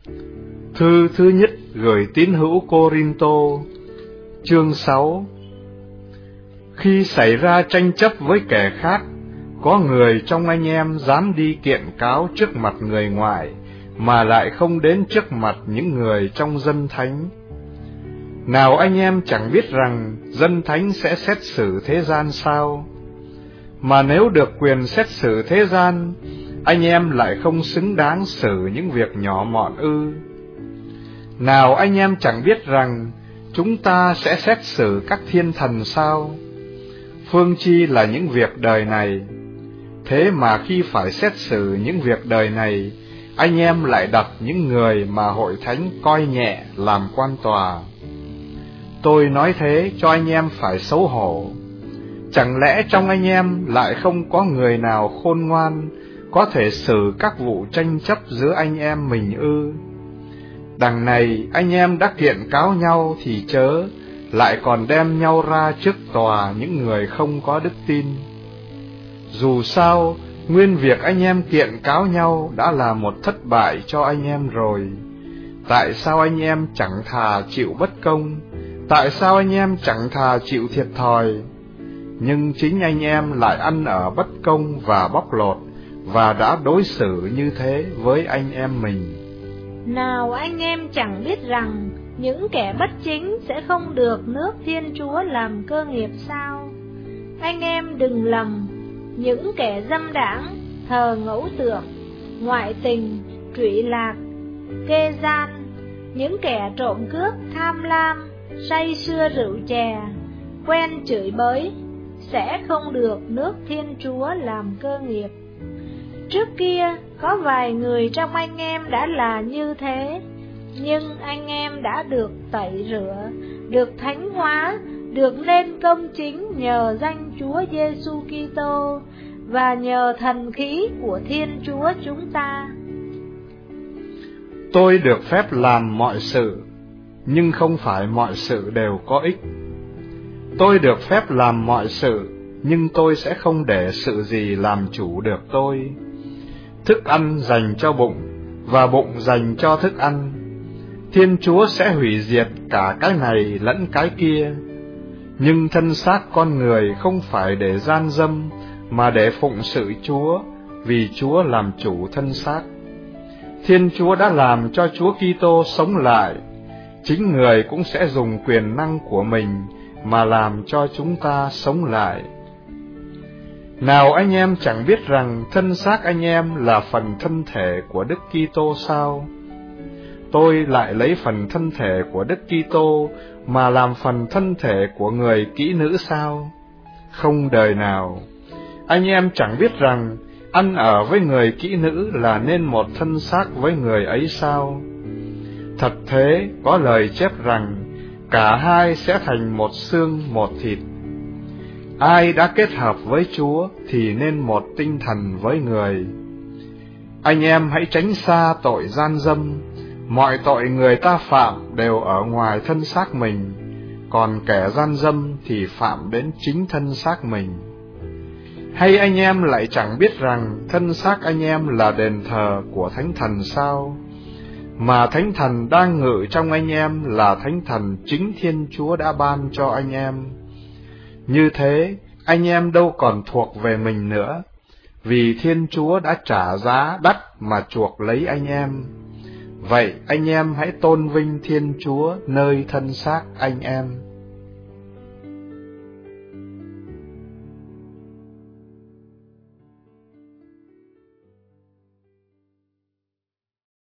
Thư thứ nhất gửi tín hữu Cô-rin-tô, chương 6. Khi xảy ra tranh chấp với kẻ khác, có người trong anh em dám đi kiện cáo trước mặt người ngoại, mà lại không đến trước mặt những người trong dân thánh. Nào anh em chẳng biết rằng dân thánh sẽ xét xử thế gian sao? Mà nếu được quyền xét xử thế gian, anh em lại không xứng đáng xử những việc nhỏ mọn ư? Nào anh em chẳng biết rằng chúng ta sẽ xét xử các thiên thần sao? Phương chi là những việc đời này. Thế mà khi phải xét xử những việc đời này, anh em lại đặt những người mà hội thánh coi nhẹ làm quan tòa. Tôi nói thế cho anh em phải xấu hổ. Chẳng lẽ trong anh em lại không có người nào khôn ngoan, có thể xử các vụ tranh chấp giữa anh em mình ư? Đằng này anh em đã kiện cáo nhau thì chớ, lại còn đem nhau ra trước tòa những người không có đức tin. Dù sao, nguyên việc anh em kiện cáo nhau đã là một thất bại cho anh em rồi. Tại sao anh em chẳng thà chịu bất công? Tại sao anh em chẳng thà chịu thiệt thòi? Nhưng chính anh em lại ăn ở bất công và bóc lột, và đã đối xử như thế với anh em mình. Nào anh em chẳng biết rằng những kẻ bất chính sẽ không được nước Thiên Chúa làm cơ nghiệp sao? Anh em đừng lầm, những kẻ dâm đãng, thờ ngẫu tượng, ngoại tình, trụy lạc, kê gian, những kẻ trộm cướp, tham lam, say sưa rượu chè, quen chửi bới, sẽ không được nước Thiên Chúa làm cơ nghiệp. Trước kia có vài người trong anh em đã là như thế, nhưng anh em đã được tẩy rửa, được thánh hóa, được nên công chính nhờ danh Chúa Giêsu Kitô và nhờ thần khí của Thiên Chúa chúng ta. Tôi được phép làm mọi sự, nhưng không phải mọi sự đều có ích. Tôi được phép làm mọi sự, nhưng tôi sẽ không để sự gì làm chủ được tôi. Thức ăn dành cho bụng, và bụng dành cho thức ăn. Thiên Chúa sẽ hủy diệt cả cái này lẫn cái kia. Nhưng thân xác con người không phải để gian dâm, mà để phụng sự Chúa, vì Chúa làm chủ thân xác. Thiên Chúa đã làm cho Chúa Kitô sống lại, chính Người cũng sẽ dùng quyền năng của mình mà làm cho chúng ta sống lại. Nào anh em chẳng biết rằng thân xác anh em là phần thân thể của Đức Kitô sao? Tôi lại lấy phần thân thể của Đức Kitô mà làm phần thân thể của người kỹ nữ sao? Không đời nào. Anh em chẳng biết rằng ăn ở với người kỹ nữ là nên một thân xác với người ấy sao? Thật thế, có lời chép rằng cả hai sẽ thành một xương một thịt. Ai đã kết hợp với Chúa thì nên một tinh thần với người. Anh em hãy tránh xa tội gian dâm. Mọi tội người ta phạm đều ở ngoài thân xác mình, còn kẻ gian dâm thì phạm đến chính thân xác mình. Hay anh em lại chẳng biết rằng thân xác anh em là đền thờ của Thánh Thần sao? Mà Thánh Thần đang ngự trong anh em là Thánh Thần chính Thiên Chúa đã ban cho anh em. Như thế, anh em đâu còn thuộc về mình nữa, vì Thiên Chúa đã trả giá đắt mà chuộc lấy anh em. Vậy anh em hãy tôn vinh Thiên Chúa nơi thân xác anh em.